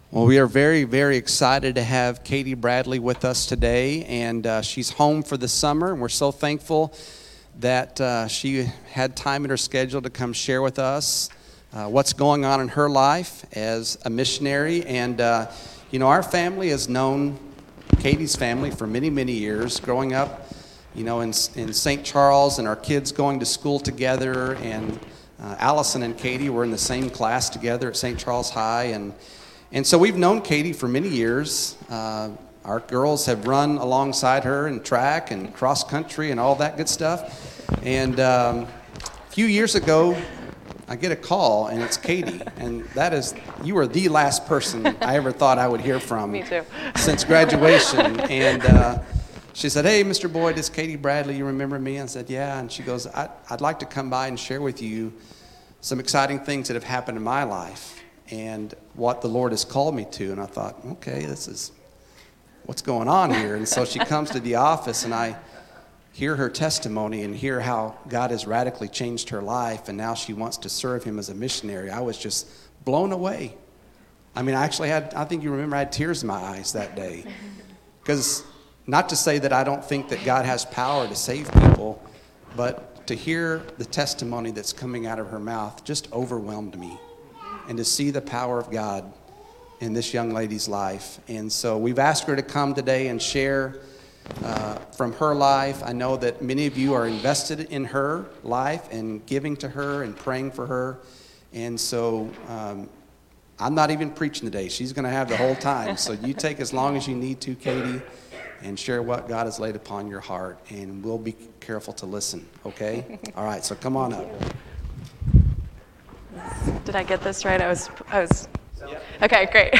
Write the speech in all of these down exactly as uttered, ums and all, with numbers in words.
Well, we are very, very excited to have Katie Bradley with us today, and uh, she's home for the summer, and we're so thankful that uh, she had time in her schedule to come share with us uh, what's going on in her life as a missionary. And, uh, you know, our family has known Katie's family for many, many years, growing up, you know, in, in Saint Charles, and our kids going to school together, and uh, Allison and Katie were in the same class together at Saint Charles High, and And so we've known Katie for many years. Uh, our girls have run alongside her in track and cross country and all that good stuff. And um, a few years ago, I get a call, and it's Katie. And that is, you are the last person I ever thought I would hear from. Me too. Since graduation. And uh, she said, "Hey, Mister Boyd, it's Katie Bradley. You remember me?" I said, "Yeah." And she goes, I, I'd like to come by and share with you some exciting things that have happened in my life and what the Lord has called me to. And I thought, okay, this is, what's going on here? And so she comes to the office, and I hear her testimony and hear how God has radically changed her life, and now she wants to serve him as a missionary. I was just blown away. I mean, I actually had, I think you remember, I had tears in my eyes that day. Because not to say that I don't think that God has power to save people, but to hear the testimony that's coming out of her mouth just overwhelmed me. And to see the power of God in this young lady's life. And so we've asked her to come today and share uh, from her life. I know that many of you are invested in her life and giving to her and praying for her. And so um, I'm not even preaching today. She's going to have the whole time. So you take as long as you need to, Katie, and share what God has laid upon your heart. And we'll be careful to listen, okay? All right, so come on up. Did I get this right? I was, I was, okay, great.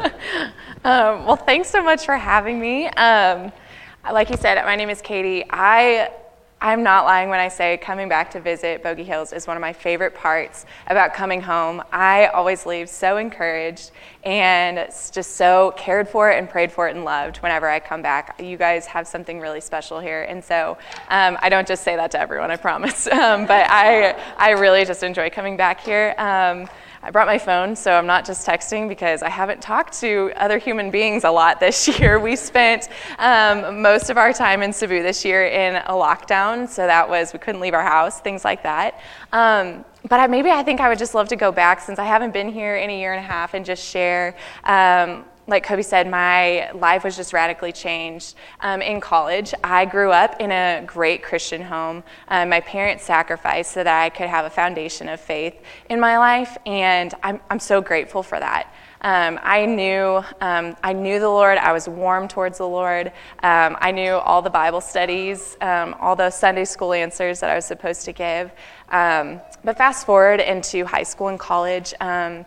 um, well, thanks so much for having me. Um, like you said, my name is Katie. I, I'm not lying when I say coming back to visit Bogey Hills is one of my favorite parts about coming home. I always leave so encouraged and just so cared for and prayed for and loved whenever I come back. You guys have something really special here, and so um, I don't just say that to everyone, I promise. Um, but I, I really just enjoy coming back here. Um, I brought my phone, so I'm not just texting, because I haven't talked to other human beings a lot this year. We spent um, most of our time in Cebu this year in a lockdown, so that was, we couldn't leave our house, things like that. Um, but I, maybe I think I would just love to go back, since I haven't been here in a year and a half, and just share. Um, Like Kobe said, my life was just radically changed um, in college. I grew up in a great Christian home. Um, my parents sacrificed so that I could have a foundation of faith in my life, and I'm, I'm so grateful for that. Um, I knew um, I knew the Lord. I was warm towards the Lord. Um, I knew all the Bible studies, um, all those Sunday school answers that I was supposed to give. Um, but fast forward into high school and college, um,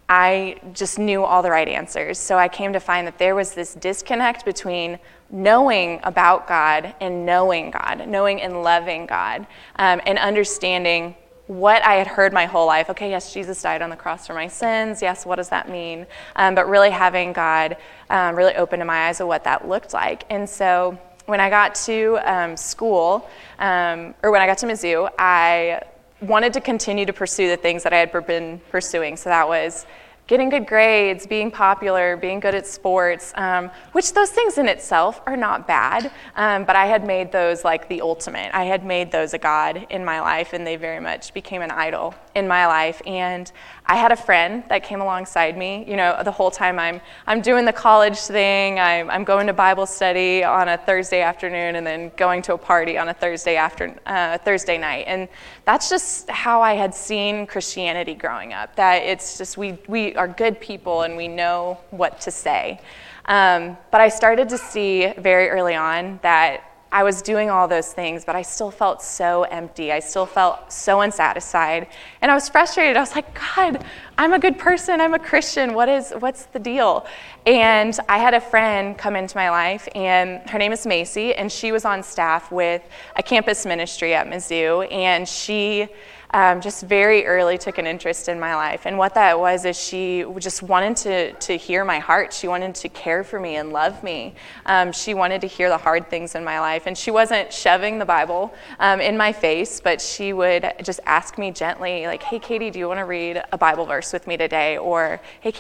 I just knew all the right answers. So I came to find that there was this disconnect between knowing about God and knowing God, knowing and loving God, um, and understanding what I had heard my whole life. Okay, yes, Jesus died on the cross for my sins. Yes, what does that mean? Um, but really having God um, really open to my eyes of what that looked like. And so when I got to um, school, um, or when I got to Mizzou, I wanted to continue to pursue the things that I had been pursuing. So that was getting good grades, being popular, being good at sports, um, which those things in itself are not bad, um, but I had made those like the ultimate. I had made those a god in my life, and they very much became an idol in my life. And I had a friend that came alongside me, you know, the whole time I'm I'm doing the college thing, I'm, I'm going to Bible study on a Thursday afternoon, and then going to a party on a Thursday after uh, Thursday night. And that's just how I had seen Christianity growing up, that it's just we we are good people and we know what to say. Um, but I started to see very early on that I was doing all those things, but I still felt so empty. I still felt so unsatisfied. And I was frustrated. I was like, God, I'm a good person. I'm a Christian. What is, what's the deal? And I had a friend come into my life, and her name is Macy, and she was on staff with a campus ministry at Mizzou, and she Um, just very early took an interest in my life. And what that was is she just wanted to, to hear my heart. She wanted to care for me and love me. Um, she wanted to hear the hard things in my life. And she wasn't shoving the Bible um, in my face, but she would just ask me gently, like, hey, Katie, do you want to read a Bible verse with me today? Or, hey, Katie,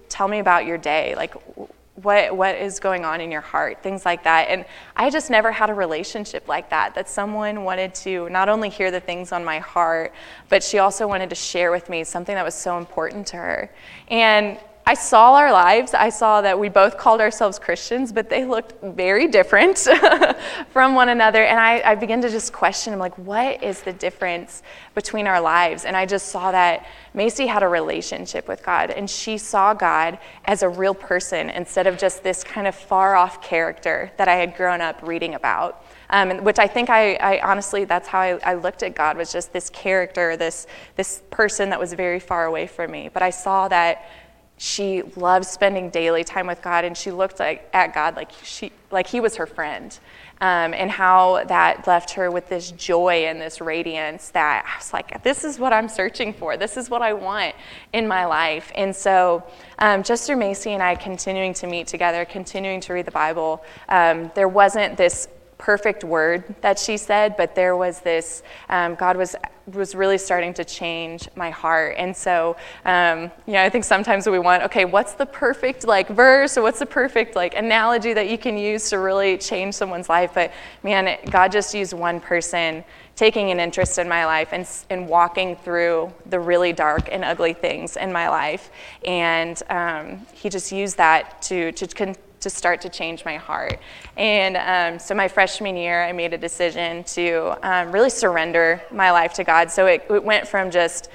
tell me about your day. Like, what what is going on in your heart, things like that. And I just never had a relationship like that, that someone wanted to not only hear the things on my heart, but she also wanted to share with me something that was so important to her. And I saw our lives. I saw that we both called ourselves Christians, but they looked very different from one another. And I, I began to just question, I'm like, what is the difference between our lives? And I just saw that Macy had a relationship with God, and she saw God as a real person instead of just this kind of far-off character that I had grown up reading about. Um, which I think I, I honestly, that's how I, I looked at God, was just this character, this this person that was very far away from me. But I saw that she loved spending daily time with God, and she looked like at God like she like he was her friend, um, and how that left her with this joy and this radiance that I was like, this is what I'm searching for. This is what I want in my life. And so um, just through Macy and I continuing to meet together, continuing to read the Bible, um, there wasn't this perfect word that she said, but there was this, um, God was was really starting to change my heart. And so, um, you know, I think sometimes we want, okay, what's the perfect like verse, or what's the perfect like analogy that you can use to really change someone's life? But man, God just used one person taking an interest in my life and, and walking through the really dark and ugly things in my life. And um, he just used that to, to con- to start to change my heart. And um, so my freshman year, I made a decision to um, really surrender my life to God. So it, it went from just,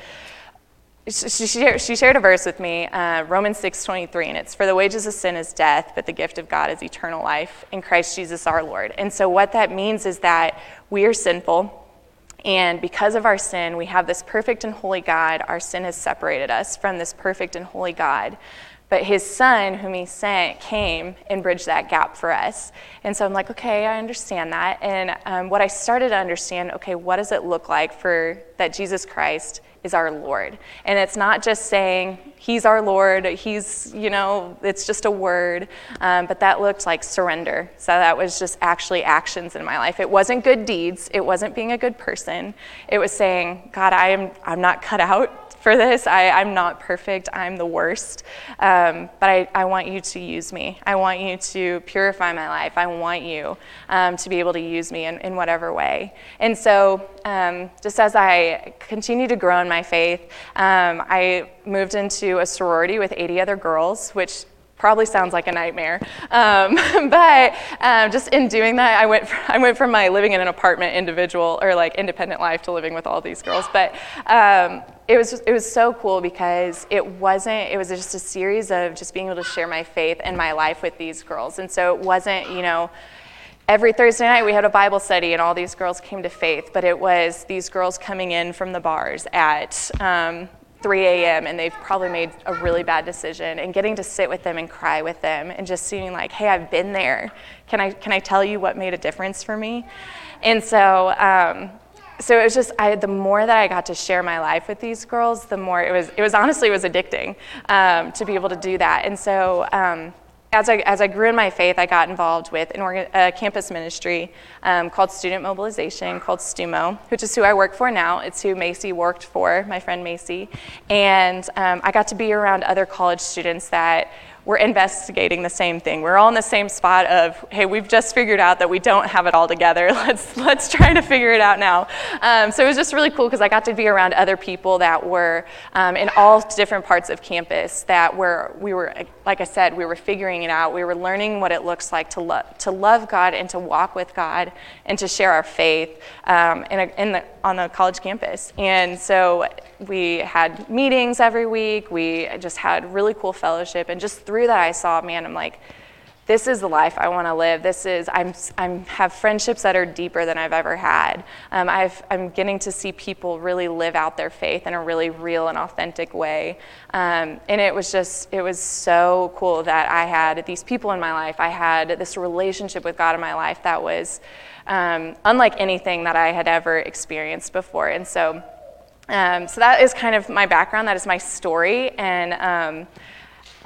she shared, she shared a verse with me, uh, Romans six twenty-three, and it's, for the wages of sin is death, but the gift of God is eternal life in Christ Jesus our Lord. And so what that means is that we are sinful, and because of our sin, we have this perfect and holy God. Our sin has separated us from this perfect and holy God. But his son, whom he sent, came and bridged that gap for us. And so I'm like, okay, I understand that. And um, what I started to understand, okay, what does it look like for that Jesus Christ is our Lord? And it's not just saying he's our Lord, he's, you know, it's just a word, um, but that looked like surrender. So that was just actually actions in my life. It wasn't good deeds. It wasn't being a good person. It was saying, God, I am, I'm not cut out for this. I, I'm not perfect. I'm the worst. Um, but I, I want you to use me. I want you to purify my life. I want you um, to be able to use me in, in whatever way. And so um, just as I continue to grow in my faith, um, I moved into a sorority with eighty other girls, which probably sounds like a nightmare. Um, but um, just in doing that, I went, from, I went from my living in an apartment individual or like independent life to living with all these girls. But um, it was it was so cool because it wasn't, it was just a series of just being able to share my faith and my life with these girls. And so it wasn't, you know, every Thursday night we had a Bible study and all these girls came to faith, but it was these girls coming in from the bars at um, three a.m. and they've probably made a really bad decision, and getting to sit with them and cry with them and just seeing like, hey, I've been there. Can I can I tell you what made a difference for me? And so um, so it was just, I, the more that I got to share my life with these girls, the more it was, it was honestly, it was addicting um, to be able to do that. And so um, As I, as I grew in my faith, I got involved with an organ, a campus ministry um, called Student Mobilization, called STUMO, which is who I work for now. It's who Macy worked for, my friend Macy. And um, I got to be around other college students that were investigating the same thing. We're all in the same spot of, hey, we've just figured out that we don't have it all together. Let's let's try to figure it out now. Um, so it was just really cool because I got to be around other people that were um, in all different parts of campus that were, we were, like I said, we were figuring it out. We were learning what it looks like to love to love God and to walk with God and to share our faith um, in, a, in the, on the college campus. And so we had meetings every week. We just had really cool fellowship, and just through that I saw, man, I'm like, this is the life I want to live. This is, I'm, I'm have friendships that are deeper than I've ever had. Um, I've, I'm getting to see people really live out their faith in a really real and authentic way. Um, and it was just, it was so cool that I had these people in my life. I had this relationship with God in my life that was um, unlike anything that I had ever experienced before. And so, um, so that is kind of my background. That is my story. And um,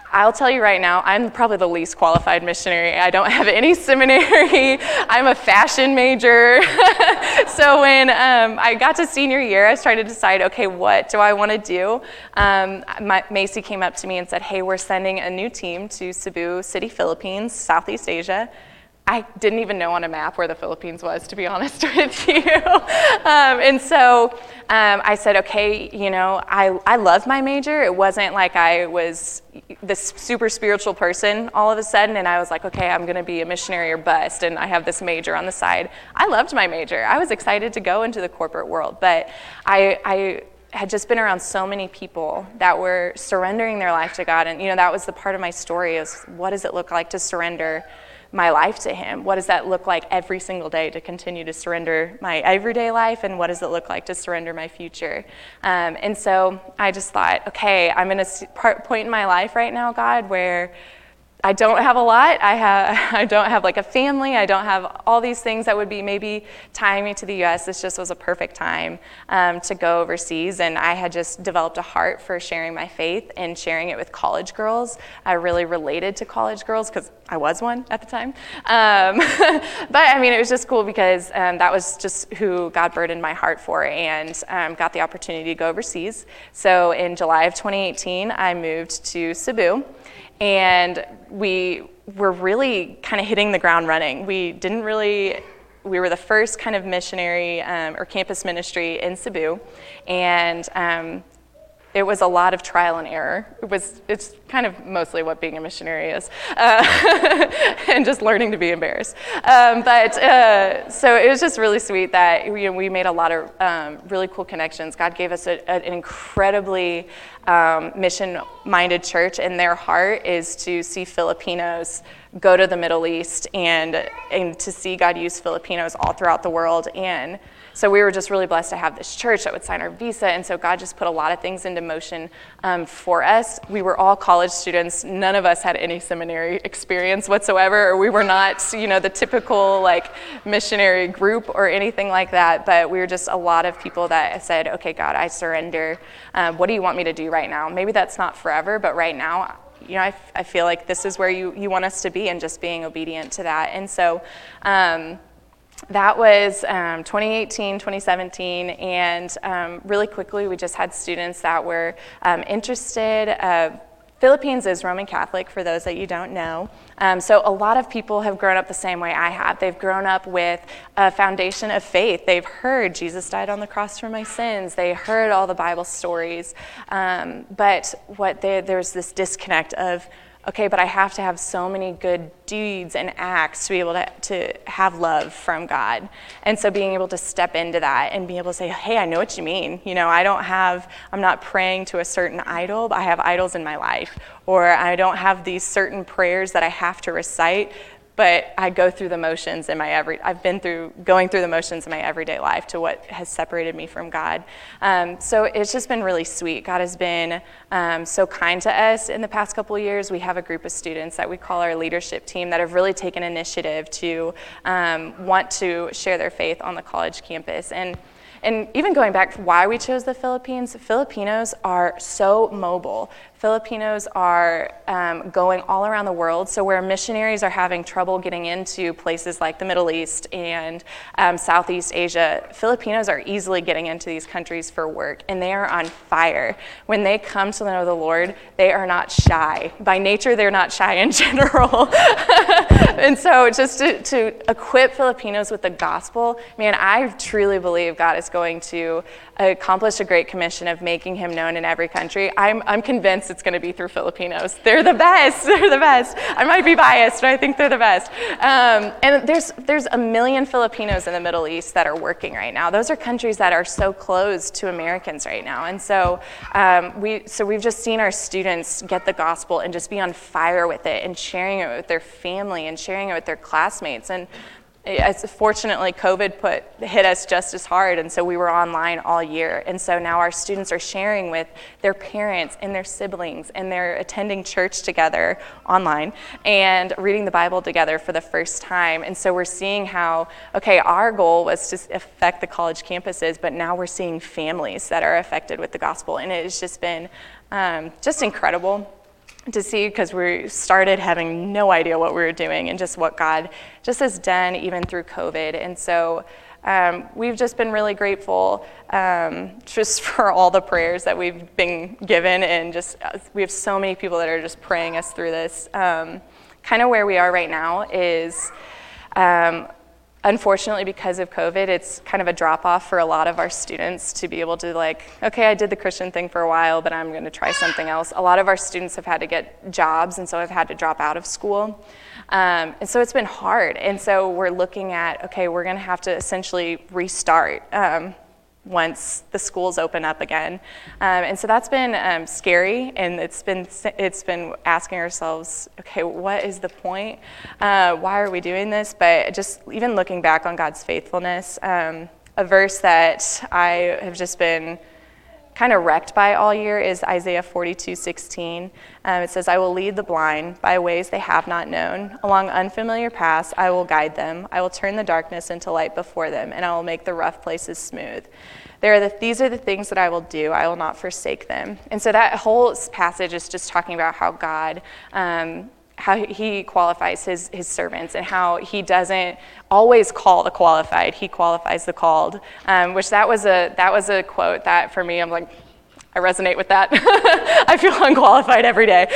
I'll tell you right now, I'm probably the least qualified missionary. I don't have any seminary. I'm a fashion major. So when um, I got to senior year, I was trying to decide, okay, what do I want to do? Um, my, Macy came up to me and said, hey, we're sending a new team to Cebu City, Philippines, Southeast Asia. I didn't even know on a map where the Philippines was, to be honest with you. um, and so um, I said, okay, you know, I, I love my major. It wasn't like I was this super spiritual person all of a sudden, and I was like, okay, I'm going to be a missionary or bust, and I have this major on the side. I loved my major. I was excited to go into the corporate world, but I, I had just been around so many people that were surrendering their life to God, and you know, that was the part of my story is, what does it look like to surrender my life to him? What does that look like every single day to continue to surrender my everyday life, and what does it look like to surrender my future? Um, and so I just thought, okay, I'm in a part, point in my life right now, God, where I don't have a lot. I have, I don't have like a family. I don't have all these things that would be maybe tying me to the U S. This just was a perfect time um, to go overseas. And I had just developed a heart for sharing my faith and sharing it with college girls. I really related to college girls because I was one at the time. Um, but I mean, it was just cool because um, that was just who God burdened my heart for, and um, got the opportunity to go overseas. So in July of twenty eighteen, I moved to Cebu. And we were really kind of hitting the ground running. We didn't really, we were the first kind of missionary um, or campus ministry in Cebu. And um, it was a lot of trial and error. It was, it's kind of mostly what being a missionary is, uh, and just learning to be embarrassed. Um, but uh, so it was just really sweet that you know, we made a lot of um, really cool connections. God gave us a, an incredibly um, mission-minded church, and their heart is to see Filipinos go to the Middle East and and to see God use Filipinos all throughout the world. And so we were just really blessed to have this church that would sign our visa, and so God just put a lot of things into motion um, for us. We were all college students. None of us had any seminary experience whatsoever, or we were not, you know, the typical like missionary group or anything like that, but we were just a lot of people that said, okay, God, I surrender. Um, what do you want me to do right now? Maybe that's not forever, but right now, you know, I, f- I feel like this is where you, you want us to be, and just being obedient to that. And so, um, that was um, twenty eighteen, twenty seventeen, and um, really quickly we just had students that were um, interested. Uh, Philippines is Roman Catholic, for those that you don't know. Um, so a lot of people have grown up the same way I have. They've grown up with a foundation of faith. They've heard Jesus died on the cross for my sins. They heard all the Bible stories. Um, but what they, there's this disconnect of, okay, but I have to have so many good deeds and acts to be able to, to have love from God. And so being able to step into that and be able to say, hey, I know what you mean. You know, I don't have, I'm not praying to a certain idol, but I have idols in my life. Or I don't have these certain prayers that I have to recite, but I go through the motions in my every, I've been through, going through the motions in my everyday life to what has separated me from God. Um, so it's just been really sweet. God has been um, so kind to us in the past couple of years. We have a group of students that we call our leadership team that have really taken initiative to um, want to share their faith on the college campus. And And even going back to why we chose the Philippines, Filipinos are so mobile. Filipinos are um, going all around the world. So where missionaries are having trouble getting into places like the Middle East and um, Southeast Asia, Filipinos are easily getting into these countries for work, and they are on fire. When they come to know the Lord, they are not shy. By nature, they're not shy in general. And so just to, to equip Filipinos with the gospel, man, I truly believe God is going to accomplish a great commission of making him known in every country. I'm, I'm convinced it's going to be through Filipinos. They're the best. They're the best. I might be biased, but I think they're the best. Um, and there's there's a million Filipinos in the Middle East that are working right now. Those are countries that are so closed to Americans right now. And so um, we so we've just seen our students get the gospel and just be on fire with it and sharing it with their family and sharing it with their classmates. And As fortunately, COVID put hit us just as hard, and so we were online all year. And so now our students are sharing with their parents and their siblings, and they're attending church together online and reading the Bible together for the first time. And so we're seeing how, okay, our goal was to affect the college campuses, but now we're seeing families that are affected with the gospel, and it has just been um, just incredible. to see, because we started having no idea what we were doing and just what God just has done even through COVID. And so um, we've just been really grateful um, just for all the prayers that we've been given, and just uh, we have so many people that are just praying us through this. Um, kind of where we are right now is um, unfortunately, because of COVID, it's kind of a drop-off for a lot of our students to be able to like, okay, I did the Christian thing for a while, but I'm going to try something else. A lot of our students have had to get jobs, and so have had to drop out of school. Um, and so it's been hard. And so we're looking at, okay, we're going to have to essentially restart um, once the schools open up again. Um, and so that's been um, scary, and it's been it's been asking ourselves, okay, what is the point? Uh, why are we doing this? But just even looking back on God's faithfulness, um, a verse that I have just been kind of wrecked by all year is Isaiah forty-two sixteen. Um, it says, I will lead the blind by ways they have not known. Along unfamiliar paths, I will guide them. I will turn the darkness into light before them, and I will make the rough places smooth. There are the, these are the things that I will do. I will not forsake them. And so that whole passage is just talking about how God, um, how he qualifies his, his servants, and how he doesn't always call the qualified. He qualifies the called, um, which that was a that was a quote that for me, I'm like, I resonate with that. I feel unqualified every day.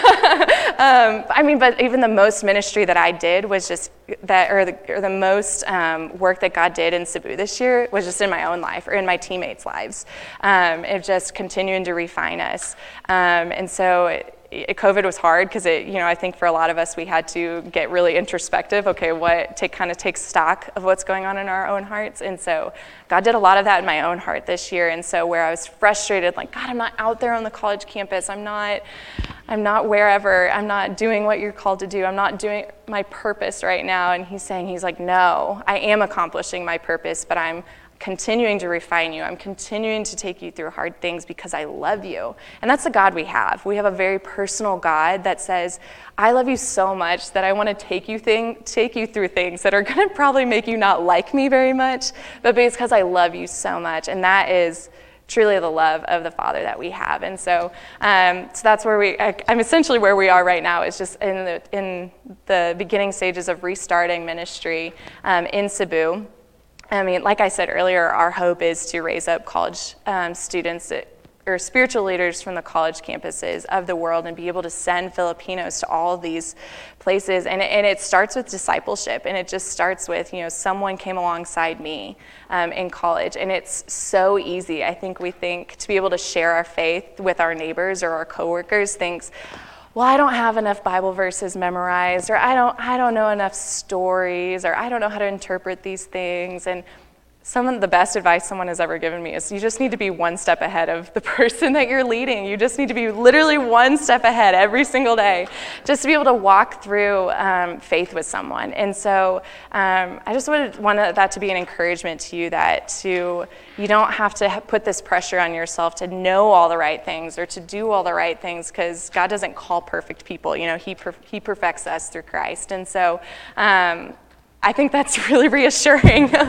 um, I mean, but even the most ministry that I did was just that, or the, or the most um, work that God did in Cebu this year was just in my own life or in my teammates' lives. Um, it just continuing to refine us. Um, and so it, COVID was hard because it, you know, I think for a lot of us, we had to get really introspective. Okay, what take kind of take stock of what's going on in our own hearts. And so God did a lot of that in my own heart this year. And so where I was frustrated, like, God, I'm not out there on the college campus. I'm not, I'm not wherever. I'm not doing what you're called to do. I'm not doing my purpose right now. And he's saying, he's like, no, I am accomplishing my purpose, but I'm continuing to refine you. I'm continuing to take you through hard things because I love you. And that's the God we have. We have a very personal God that says, I love you so much that I want to take you thing, take you through things that are going to probably make you not like me very much, but because I love you so much. And that is truly the love of the Father that we have. And so um, so that's where we, I, I'm essentially where we are right now, is just in the, in the beginning stages of restarting ministry um, in Cebu. I mean, like I said earlier, our hope is to raise up college um, students that, or spiritual leaders from the college campuses of the world, and be able to send Filipinos to all these places. And it, and it starts with discipleship, and it just starts with, you know, someone came alongside me um, in college. And it's so easy. I think we think to be able to share our faith with our neighbors or our coworkers thinks, well, I don't have enough Bible verses memorized, or I don't I don't know enough stories, or I don't know how to interpret these things. And some of the best advice someone has ever given me is you just need to be one step ahead of the person that you're leading. You just need to be literally one step ahead every single day, just to be able to walk through um, faith with someone. And so um, I just would want that to be an encouragement to you, that to you don't have to put this pressure on yourself to know all the right things or to do all the right things, because God doesn't call perfect people. You know, He per- He perfects us through Christ. And so um, I think that's really reassuring. and,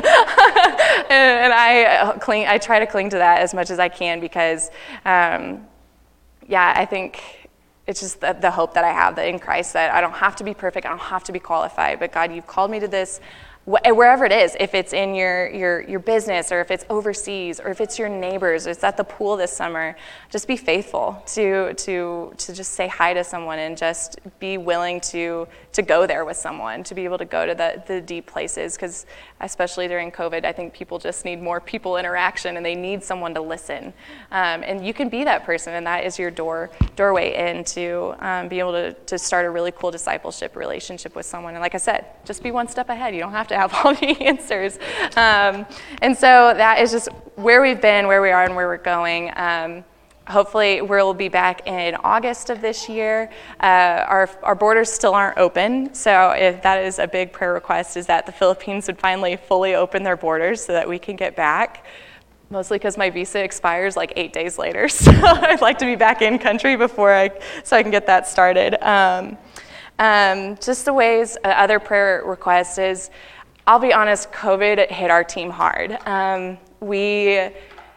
and I cling, I try to cling to that as much as I can, because, um, yeah, I think it's just the, the hope that I have that in Christ, that I don't have to be perfect, I don't have to be qualified, but God, you've called me to this. Wherever it is, if it's in your, your your business, or if it's overseas, or if it's your neighbors, or it's at the pool this summer, just be faithful to to to just say hi to someone, and just be willing to to go there with someone, to be able to go to the, the deep places, because especially during COVID, I think people just need more people interaction, and they need someone to listen. Um, and you can be that person, and that is your door doorway in to um, be able to, to start a really cool discipleship relationship with someone. And like I said, just be one step ahead. You don't have to have all the answers. Um, and so that is just where we've been, where we are, and where we're going. Um, hopefully we'll be back in August of this year. Uh, our, our borders still aren't open, so if that is a big prayer request, is that the Philippines would finally fully open their borders so that we can get back. Mostly because my visa expires like eight days later, so I'd like to be back in country before I, so I can get that started. Um, um, just the ways, uh, other prayer request is, I'll be honest, COVID hit our team hard. Um, we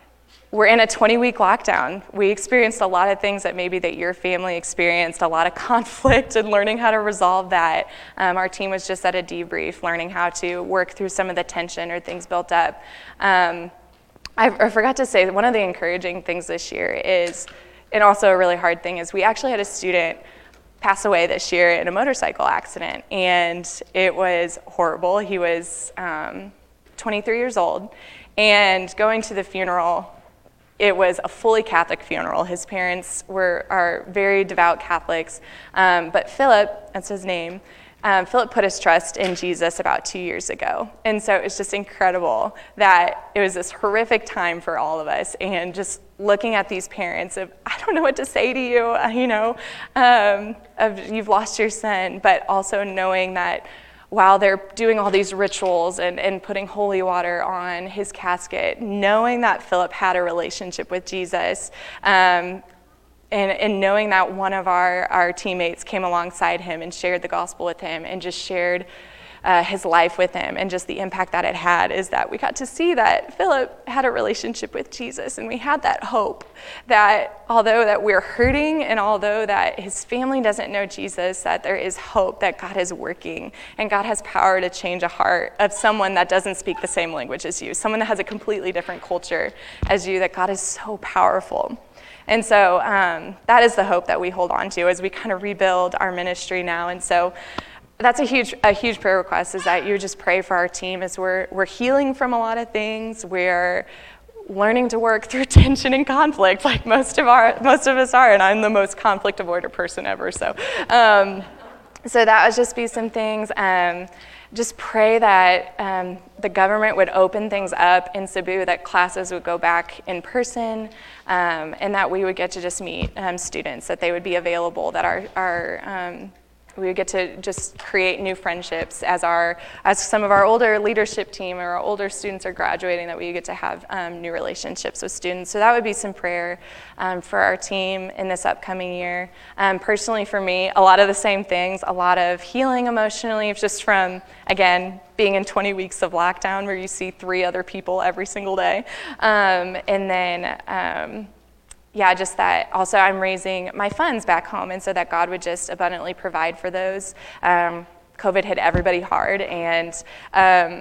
we're in a twenty-week lockdown. We experienced a lot of things that maybe that your family experienced, a lot of conflict and learning how to resolve that. Um, our team was just at a debrief, learning how to work through some of the tension or things built up. Um, I, I forgot to say, one of the encouraging things this year is, and also a really hard thing, is we actually had a student pass away this year in a motorcycle accident, and it was horrible. He was um, twenty-three years old, and going to the funeral, it was a fully Catholic funeral. His parents were are very devout Catholics, um, but Philip, that's his name, um, Philip put his trust in Jesus about two years ago. And so it's just incredible that it was this horrific time for all of us, and just looking at these parents of, I don't know what to say to you, you know, um, of you've lost your son, but also knowing that while they're doing all these rituals and, and putting holy water on his casket, knowing that Philip had a relationship with Jesus, um, and, and knowing that one of our, our teammates came alongside him and shared the gospel with him and just shared uh, his life with him, and just the impact that it had, is that we got to see that Philip had a relationship with Jesus, and we had that hope that although that we're hurting, and although that his family doesn't know Jesus, that there is hope that God is working, and God has power to change a heart of someone that doesn't speak the same language as you, someone that has a completely different culture as you, that God is so powerful. And so um, that is the hope that we hold on to as we kind of rebuild our ministry now. And so that's a huge a huge prayer request, is that you just pray for our team as we're we're healing from a lot of things. We're learning to work through tension and conflict, like most of our most of us are, and I'm the most conflict avoider person ever. So, um, so that would just be some things. Um, just pray that um, the government would open things up in Cebu, that classes would go back in person, um, and that we would get to just meet um, students, that they would be available, that our our um, we would get to just create new friendships as our, as some of our older leadership team or our older students are graduating, that we get to have um, new relationships with students. So that would be some prayer um, for our team in this upcoming year. Um, personally for me, a lot of the same things, a lot of healing emotionally, just from, again, being in twenty weeks of lockdown where you see three other people every single day. Um, and then, um, yeah, just that also I'm raising my funds back home, and so that God would just abundantly provide for those. Um, COVID hit everybody hard, and um,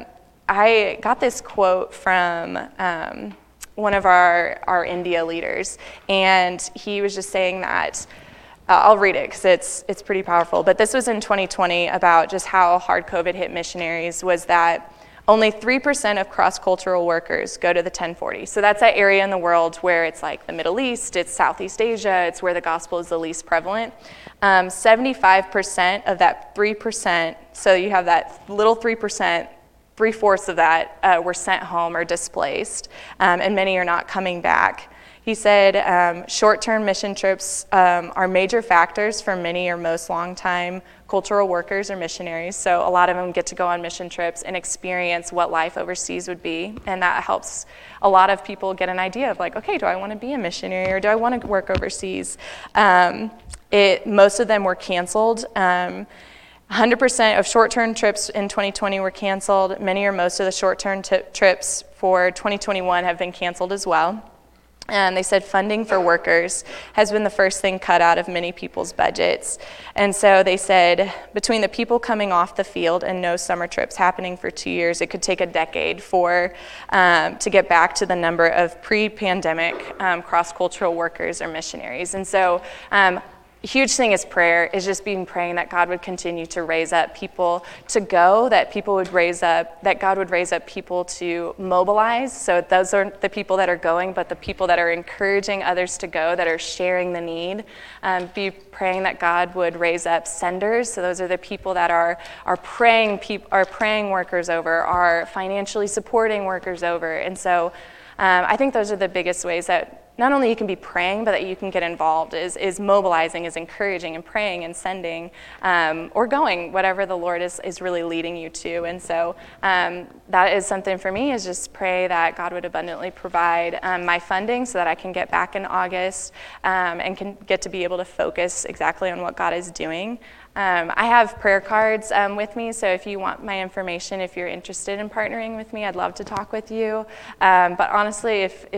I got this quote from um, one of our, our India leaders, and he was just saying that, uh, I'll read it because it's, it's pretty powerful, but this was in twenty twenty about just how hard COVID hit missionaries, was that only three percent of cross-cultural workers go to the ten forty. So that's that area in the world where it's like the Middle East, it's Southeast Asia, it's where the gospel is the least prevalent. Um, seventy-five percent of that three percent, so you have that little three percent, three-fourths of that uh, were sent home or displaced, um, and many are not coming back. He said um, short-term mission trips um, are major factors for many or most long-time cultural workers or missionaries. So a lot of them get to go on mission trips and experience what life overseas would be. And that helps a lot of people get an idea of like, okay, do I want to be a missionary, or do I want to work overseas? Um, it, most of them were canceled. Um, one hundred percent of short-term trips in twenty twenty were canceled. Many or most of the short-term t- trips for twenty twenty-one have been canceled as well. And they said funding for workers has been the first thing cut out of many people's budgets. And so they said between the people coming off the field and no summer trips happening for two years, it could take a decade for um, to get back to the number of pre-pandemic um, cross-cultural workers or missionaries. And so um, a huge thing is prayer, is just being praying that God would continue to raise up people to go, that people would raise up, that God would raise up people to mobilize. So those aren't the people that are going, but the people that are encouraging others to go, that are sharing the need. Um, be praying that God would raise up senders. So those are the people that are are praying peop, are praying workers over, are financially supporting workers over. And so um, I think those are the biggest ways that not only you can be praying, but that you can get involved, is, is mobilizing, is encouraging and praying and sending, um, or going, whatever the Lord is, is really leading you to. And so um, that is something for me, is just pray that God would abundantly provide um, my funding so that I can get back in August um, and can get to be able to focus exactly on what God is doing. Um, I have prayer cards um, with me, so if you want my information, if you're interested in partnering with me, I'd love to talk with you. Um, but honestly, if, if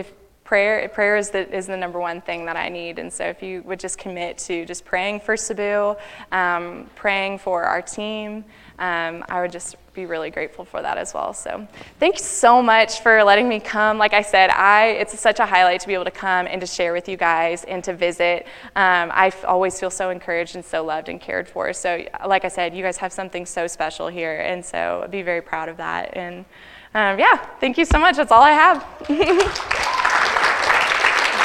prayer prayer is the, is the number one thing that I need. And so if you would just commit to just praying for Sabu, um, praying for our team, um, I would just be really grateful for that as well. So thank you so much for letting me come. Like I said, I it's such a highlight to be able to come and to share with you guys and to visit. Um, I f- always feel so encouraged and so loved and cared for. So like I said, you guys have something so special here, and so I'd be very proud of that. And um, yeah, thank you so much. That's all I have.